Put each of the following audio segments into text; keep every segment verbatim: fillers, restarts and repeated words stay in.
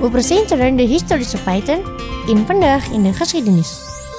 We presenteren de historische feiten in Vandaag in de Geschiedenis.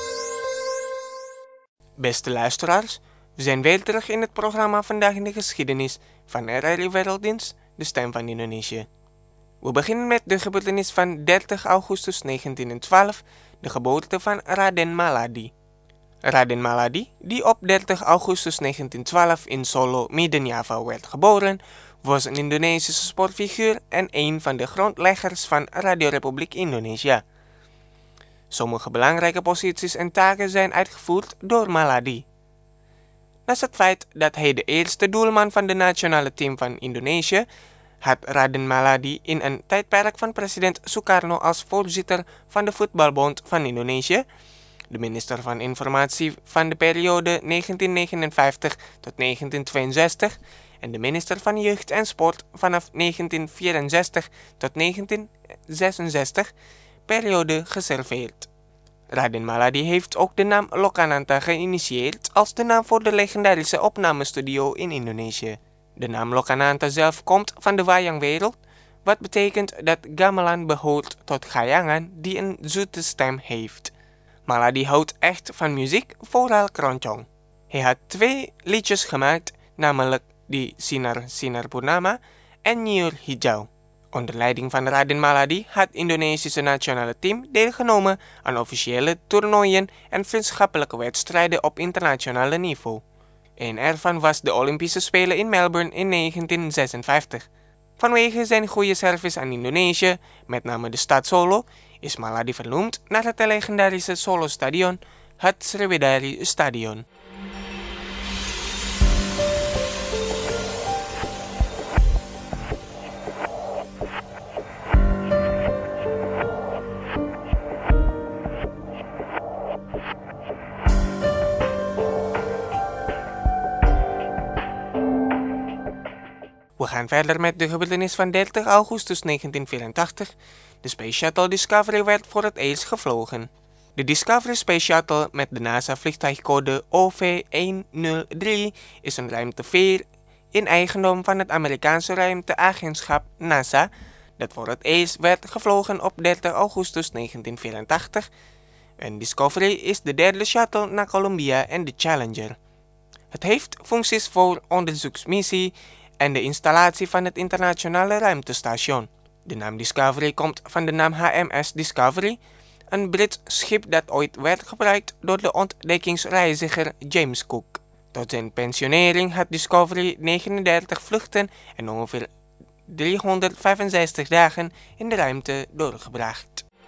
Beste luisteraars, we zijn weer terug in het programma Vandaag in de Geschiedenis van R R I Werelddienst, de stem van Indonesië. We beginnen met de gebeurtenis van dertig augustus negentienhonderdtwaalf, de geboorte van Raden Maladi. Raden Maladi, die op dertig augustus negentienhonderdtwaalf in Solo, Midden-Java werd geboren, was een Indonesische sportfiguur en een van de grondleggers van Radio Republiek Indonesia. Sommige belangrijke posities en taken zijn uitgevoerd door Maladi. Naast het feit dat hij de eerste doelman van de nationale team van Indonesië, had Raden Maladi in een tijdperk van president Sukarno als voorzitter van de Voetbalbond van Indonesië, de minister van Informatie van de periode negentien negenenvijftig tot negentien tweeënzestig en de minister van Jeugd en Sport vanaf negentien vierenzestig tot negentien zesenzestig periode geserveerd. Raden Maladi heeft ook de naam Lokananta geïnitieerd als de naam voor de legendarische opnamestudio in Indonesië. De naam Lokananta zelf komt van de wayangwereld, wat betekent dat gamelan behoort tot gayangan die een zoete stem heeft. Maladi houdt echt van muziek, vooral keroncong. Hij had twee liedjes gemaakt, namelijk die Sinar Sinar Purnama en Nyiur Hijau. Onder leiding van Raden Maladi had het Indonesische nationale team deelgenomen aan officiële toernooien en vriendschappelijke wedstrijden op internationale niveau. Een ervan was de Olympische Spelen in Melbourne in negentien zesenvijftig. Vanwege zijn goede service aan Indonesië, met name de stad Solo, is Maladi vernoemd naar het legendarische Solo-stadion, het Sriwedari Stadion. We gaan verder met de gebeurtenis van dertig augustus negentienvierentachtig. De Space Shuttle Discovery werd voor het eerst gevlogen. De Discovery Space Shuttle met de NASA-vliegtuigcode O V honderddrie is een ruimteveer in eigendom van het Amerikaanse ruimteagentschap NASA, dat voor het eerst werd gevlogen op dertig augustus negentienvierentachtig. En Discovery is de derde shuttle na Columbia en de Challenger. Het heeft functies voor onderzoeksmissie en de installatie van het internationale ruimtestation. De naam Discovery komt van de naam H M S Discovery, een Brits schip dat ooit werd gebruikt door de ontdekkingsreiziger James Cook. Tot zijn pensionering had Discovery negenendertig vluchten en ongeveer driehonderdvijfenzestig dagen in de ruimte doorgebracht.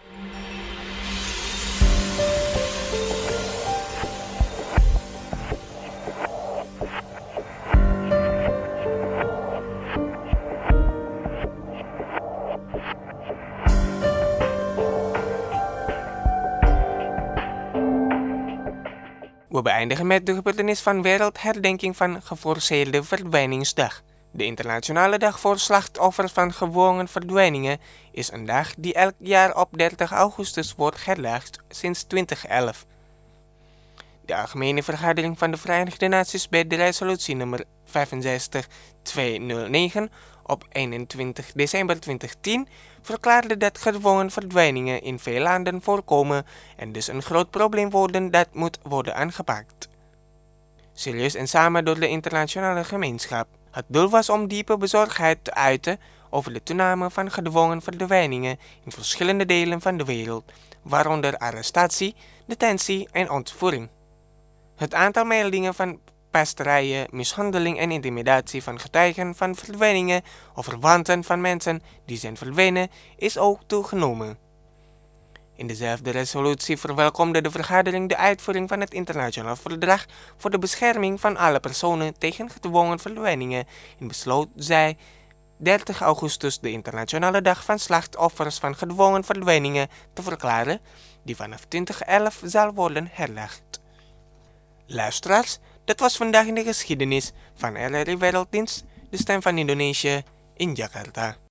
We beëindigen met de gebeurtenis van Wereldherdenking van Geforceerde Verdwijningsdag. De Internationale Dag voor Slachtoffers van Gedwongen Verdwijningen is een dag die elk jaar op dertig augustus wordt herdacht sinds twintig elf. De Algemene Vergadering van de Verenigde Naties bij de resolutie nummer vijfenzestig tweehonderdnegen op eenentwintig december tweeduizend tien verklaarde dat gedwongen verdwijningen in veel landen voorkomen en dus een groot probleem worden dat moet worden aangepakt. Serieus en samen door de internationale gemeenschap. Het doel was om diepe bezorgdheid te uiten over de toename van gedwongen verdwijningen in verschillende delen van de wereld, waaronder arrestatie, detentie en ontvoering. Het aantal meldingen van pesterijen, mishandeling en intimidatie van getuigen van verdwijningen of verwanten van mensen die zijn verdwenen is ook toegenomen. In dezelfde resolutie verwelkomde de vergadering de uitvoering van het internationaal verdrag voor de bescherming van alle personen tegen gedwongen verdwijningen en besloot zij dertig augustus de internationale dag van slachtoffers van gedwongen verdwijningen te verklaren, die vanaf twintig elf zal worden herdacht. Luisteraars, dat was Vandaag in de Geschiedenis van R R I Werelddienst, de stem van Indonesië in Jakarta.